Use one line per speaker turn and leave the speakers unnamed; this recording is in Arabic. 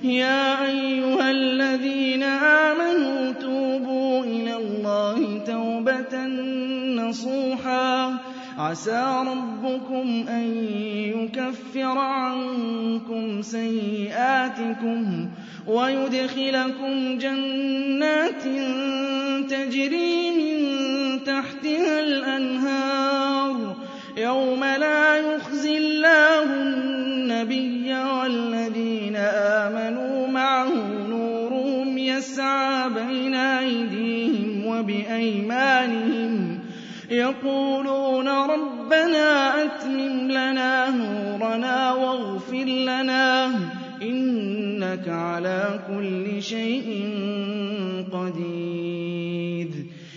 يَا أَيُّهَا الَّذِينَ آمَنُوا تُوبُوا إِلَى اللَّهِ تَوْبَةً نَّصُوحًا عَسَىٰ رَبُّكُمْ أَن يُكَفِّرَ عَنكُمْ سَيِّئَاتِكُمْ وَيُدْخِلَكُمْ جَنَّاتٍ تَجْرِي مِن تَحْتِهَا الْأَنْهَارُ يَوْمَ لَا يُخْزِي اللَّهُ النَّبِيَّ وَالَّذِينَ آمَنُوا مَعَهُ نُورُهُمْ يَسْعَىٰ بَيْنَ أَيْدِيهِمْ وَبِأَيْمَانِهِمْ يَقُولُونَ رَبَّنَا أَتْمِمْ لَنَا نُورَنَا وَاغْفِرْ لَنَا إِنَّكَ عَلَىٰ كُلِّ شَيْءٍ قَدِيرٌ